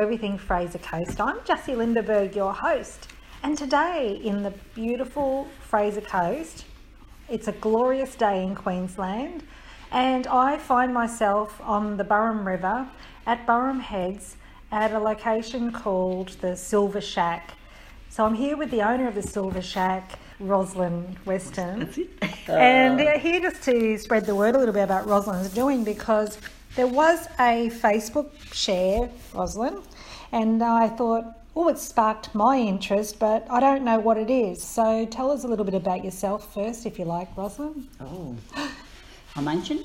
Everything Fraser Coast. I'm Jessie Lindeberg, your host. And today in the beautiful Fraser Coast, it's a glorious day in Queensland, and I find myself on the Burrum River at Burrum Heads at a location called the Silver Shack. So I'm here with the owner of the Silver Shack, Rosalind Weston. That's it. And here just to spread the word a little bit about Rosalind's doing, because there was a Facebook share, Rosalind, and I thought, oh, it sparked my interest, but I don't know what it is. So tell us a little bit about yourself first, if you like, Rosalind. Oh, I'm ancient.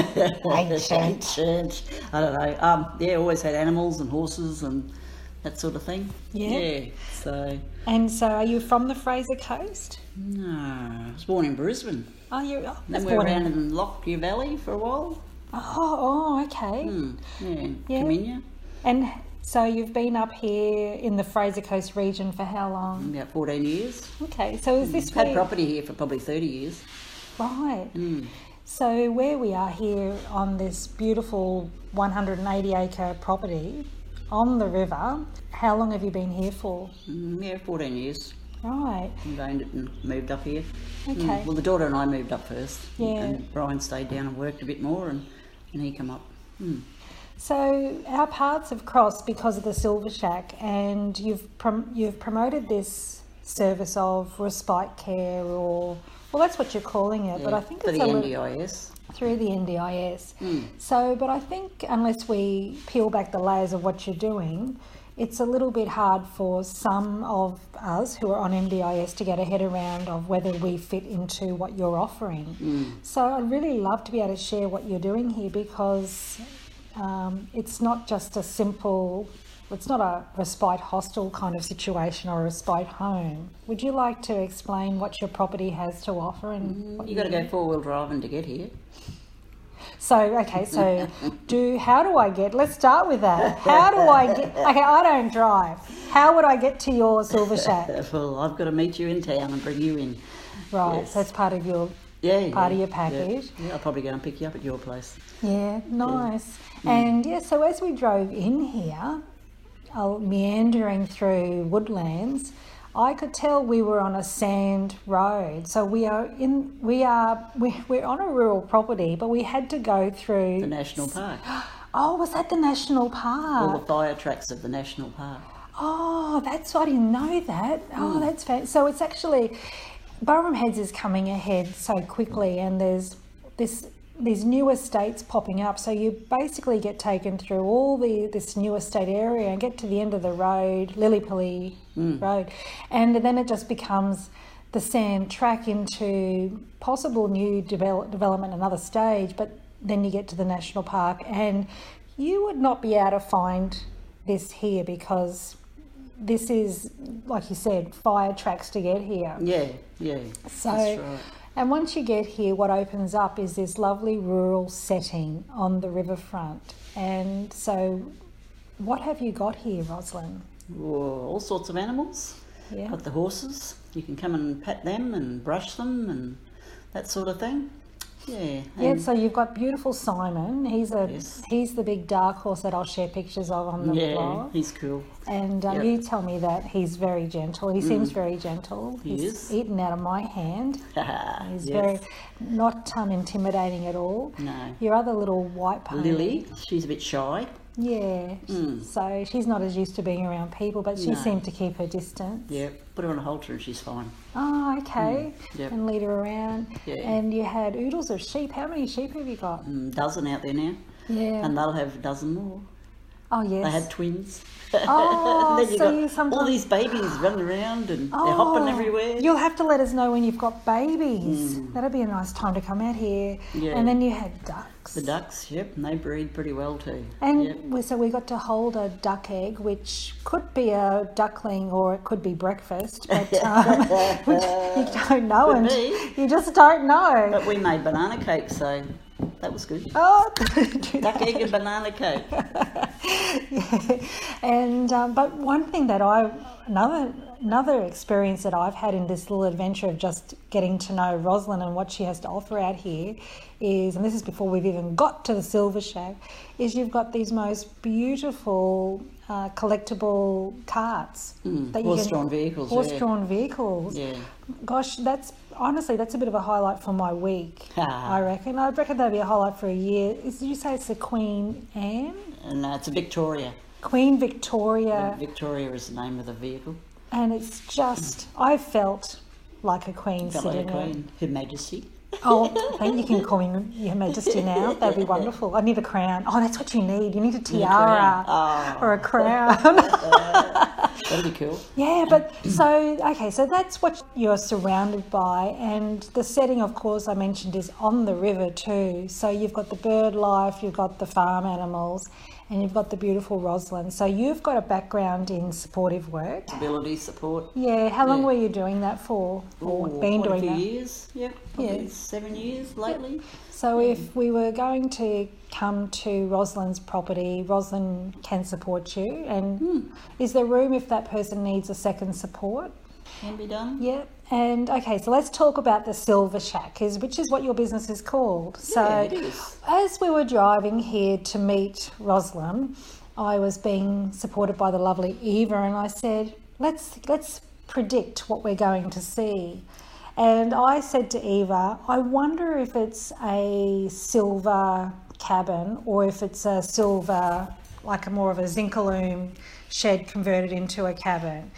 Ancient. I don't know. Yeah, always had animals and horses and that sort of thing. Yeah. So. And so are you from the Fraser Coast? No, I was born in Brisbane. Oh, you. Oh, Then we were around in Lockyer Valley for a while. Oh, okay. Yeah, Caminia. And so you've been up here in the Fraser Coast region for how long? About 14 years. Okay, so is this Had property here for probably 30 years. Right. So where we are here on this beautiful 180 acre property on the river, how long have you been here for? Yeah, 14 years. Right. We owned it and moved up here. Okay. Well, the daughter and I moved up first. Yeah. And Brian stayed down and worked a bit more, and he come up. So our paths have crossed because of the Silver Shack, and you've promoted this service of respite care, or well, that's what you're calling it, but I think for it's the NDIS. Through the NDIS. So, but I think unless we peel back the layers of what you're doing, it's a little bit hard for some of us who are on NDIS to get a head around of whether we fit into what you're offering. So I'd really love to be able to share what you're doing here, because it's not just a simple, it's not a respite hostel kind of situation or a respite home. Would you like to explain what your property has to offer? And what You got to go 4-wheel driving to get here. So, okay, so let's start with that. How do I get, okay, I don't drive. How would I get to your Silver Shack? Well, I've got to meet you in town and bring you in. Right, Yes. so that's part of your Part of your package. Yeah, I'll probably go and pick you up at your place. Yeah, nice. And so as we drove in here, meandering through woodlands, I could tell we were on a sand road. So we're on a rural property, but we had to go through The National Park. Oh, was that the National Park? All the fire tracks of the National Park. Oh, I didn't know that. Oh, that's fantastic. So it's actually, Burrum Heads is coming ahead so quickly, and there's these new estates popping up. So you basically get taken through all this new estate area and get to the end of the road, Lillipilly Road, and then it just becomes the sand track into possible new development, another stage. But then you get to the National Park, and you would not be able to find this here, because this is, like you said, fire tracks to get here. Yeah. So, that's right. And once you get here, what opens up is this lovely rural setting on the riverfront. And so what have you got here, Rosalind? All sorts of animals. Yeah. Got the horses. You can come and pat them and brush them and that sort of thing. Yeah. Yeah, so you've got beautiful Simon. He's Yes. he's the big dark horse that I'll share pictures of on the blog. He's cool. And Yep. you tell me that he's very gentle. He seems very gentle. He He's is. eaten out of my hand. He's Yes. very not intimidating at all. No. Your other little white pony. Lily, she's a bit shy. Yeah. So she's not as used to being around people, but she No. seemed to keep her distance. Yeah, put her on a halter and she's fine. Oh, okay. Yep. And lead her around. Yeah. And you had oodles of sheep. How many sheep have you got? Dozen out there now. Yeah. And they'll have a dozen more. Oh, yes. They had twins. Oh, And then you so got you sometimes... all these babies running around and they're hopping everywhere. You'll have to let us know when you've got babies. That'd be a nice time to come out here. Yeah. And then you had ducks. The ducks, yep, and they breed pretty well too. And Yep. so we got to hold a duck egg, which could be a duckling or it could be breakfast, but you don't know, Could and be. you just don't know. But we made banana cakes, so that was good. Oh, do Duck, that. egg and banana cake. Yeah. And but one thing that another experience that I've had in this little adventure of just getting to know Rosalind and what she has to offer out here is, and this is before we've even got to the Silver Shack, is you've got these most beautiful collectible carts that Horse-drawn vehicles. Horse-drawn vehicles. Yeah. Gosh, that's a bit of a highlight for my week. I reckon that'd be a highlight for a year. Did you say it's the Queen Anne? And it's a Victoria. Queen Victoria. Victoria is the name of the vehicle. And it's just, I felt like a queen Felt like sitting a there. queen. Her Majesty. Oh, thank you. Can call me Your Majesty now. That'd be wonderful. I need a crown. Oh, that's what you need. You need a tiara or a crown. That'd be cool. Yeah, but so that's what you're surrounded by, and the setting, of course, I mentioned is on the river too. So you've got the bird life, you've got the farm animals, and you've got the beautiful Rosalind. So you've got a background in supportive work. Disability support. Yeah, how long were you doing that for? Or been quite doing a few that? years. Yep, probably 7 years lately. So if we were going to come to Rosalind's property, Rosalind can support you. And is there room if that person needs a second support? Can be done. Yeah. And okay, so let's talk about the Silver Shack, which is what your business is called. So Yeah, it is. as we were driving here to meet Rosalind, I was being supported by the lovely Eva, and I said, let's predict what we're going to see. And I said to Eva, I wonder if it's a silver cabin or if it's a silver, like a more of a Zinc-A-Loom shed converted into a cabin.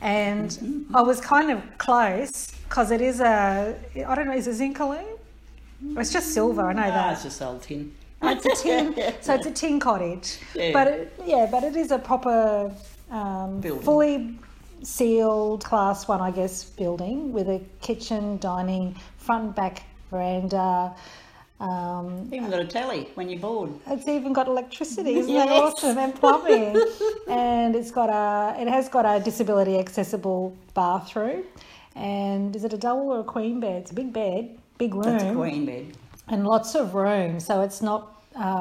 And I was kind of close because it is I don't know, is it Zinc-A-Loom? It's just silver, I know that. It's just old tin. It's a tin, so it's a tin cottage. Yeah. But it is a proper, Building. fully sealed Class 1, I guess, building with a kitchen, dining, front and back veranda. Even got a tally when you're bored. It's even got electricity, isn't Yes. that awesome? And plumbing. And it has got a disability accessible bathroom. And is it a double or a queen bed? It's a big bed, big room. That's a queen bed. And lots of room, so it's not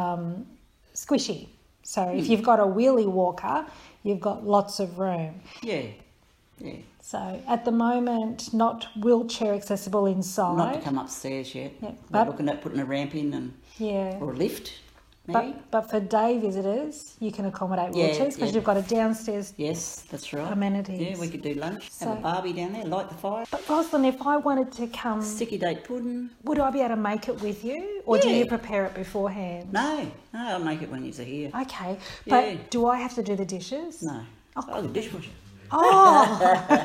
squishy. So if you've got a wheelie walker, you've got lots of room. Yeah. Yeah. So at the moment, not wheelchair accessible inside. Not to come upstairs yet. Yeah, We're but- looking at putting a ramp in and Yeah. or a lift, maybe. But for day visitors, you can accommodate Yeah, wheelchairs because yeah. you've got a downstairs. Yes, that's right. Amenities. Yeah, we could do lunch, have So- a barbie down there, light the fire. But Rosalind, if I wanted to come, Sticky date pudding. would I be able to make it with you, or do Yeah. you prepare it beforehand? No, I'll make it when you're here. Okay, but Yeah. do I have to do the dishes? No. Oh, the dishwasher. Oh,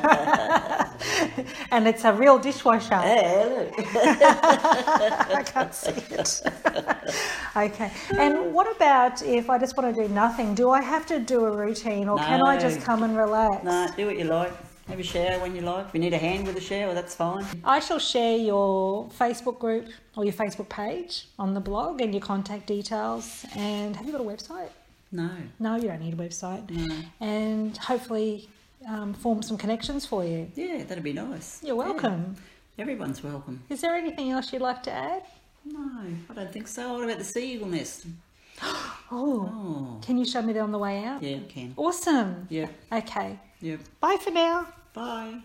and it's a real dishwasher. Yeah, look. I can't see it. Okay, and what about if I just want to do nothing? Do I have to do a routine, or can I just No. come and relax? No, do what you like. Have a shower when you like. If you need a hand with a shower, that's fine. I shall share your Facebook group or your Facebook page on the blog and your contact details. And have you got a website? No. No, you don't need a website. No. And hopefully form some connections for you. Yeah, that'd be nice. You're welcome. Yeah. Everyone's welcome. Is there anything else you'd like to add? No, I don't think so. What about the sea eagle nest? Oh, Oh, can you show me that on the way out? yeah, I can. Awesome. Yeah, Okay. yeah. Bye for now. Bye.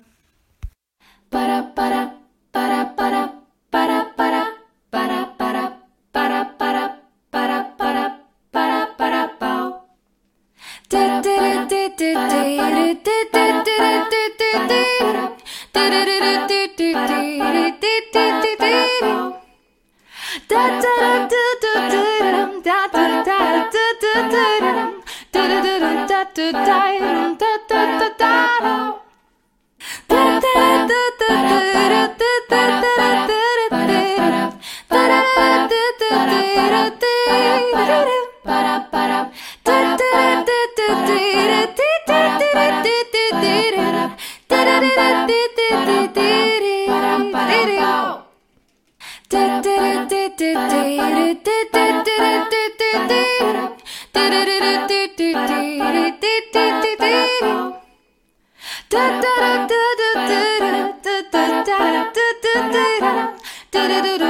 Da da da da da da da da da da da da da da